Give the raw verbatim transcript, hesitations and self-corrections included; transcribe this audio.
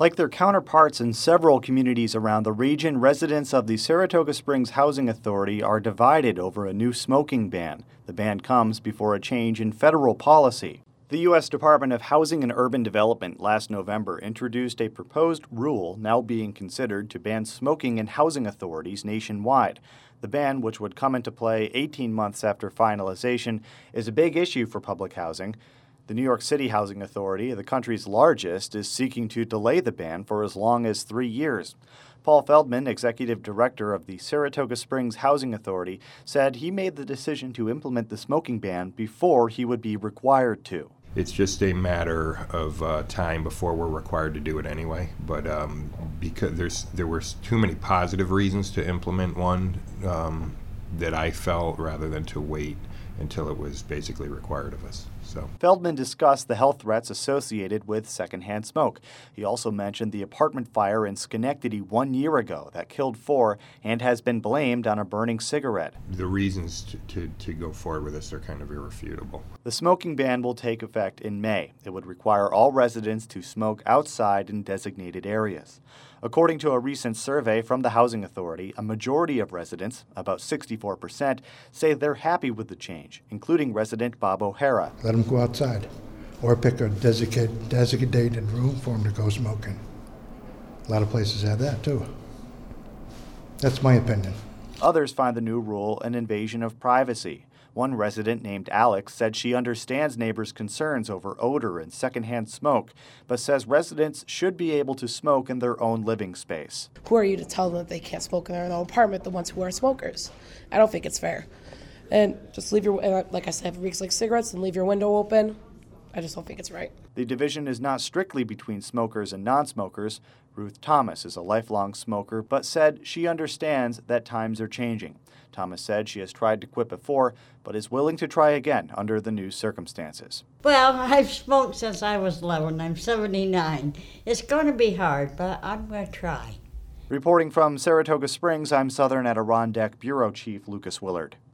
Like their counterparts in several communities around the region, residents of the Saratoga Springs Housing Authority are divided over a new smoking ban. The ban comes before a change in federal policy. The U S Department of Housing and Urban Development last November introduced a proposed rule now being considered to ban smoking in housing authorities nationwide. The ban, which would come into play eighteen months after finalization, is a big issue for public housing. The New York City Housing Authority, the country's largest, is seeking to delay the ban for as long as three years. Paul Feldman, executive director of the Saratoga Springs Housing Authority, said he made the decision to implement the smoking ban before he would be required to. It's just a matter of uh, time before we're required to do it anyway. But um, because there's there were too many positive reasons to implement one um, that I felt rather than to wait until it was basically required of us. So. Feldman discussed the health threats associated with secondhand smoke. He also mentioned the apartment fire in Schenectady one year ago that killed four and has been blamed on a burning cigarette. The reasons to, to, to go forward with this are kind of irrefutable. The smoking ban will take effect in May. It would require all residents to smoke outside in designated areas. According to a recent survey from the Housing Authority, a majority of residents, about sixty-four percent, say they're happy with the change, including resident Bob O'Hara. Let them go outside or pick a designated, designated room for them to go smoking. A lot of places have that too. That's my opinion. Others find the new rule an invasion of privacy. One resident named Alex said she understands neighbors' concerns over odor and secondhand smoke, but says residents should be able to smoke in their own living space. Who are you to tell them that they can't smoke in their own apartment, the ones who are smokers? I don't think it's fair. And just leave your, like I said, if it reeks like cigarettes, and leave your window open. I just don't think it's right. The division is not strictly between smokers and non-smokers. Ruth Thomas is a lifelong smoker, but said she understands that times are changing. Thomas said she has tried to quit before, but is willing to try again under the new circumstances. Well, I've smoked since I was eleven. I'm seventy-nine. It's going to be hard, but I'm going to try. Reporting from Saratoga Springs, I'm Southern Adirondack Bureau Chief Lucas Willard.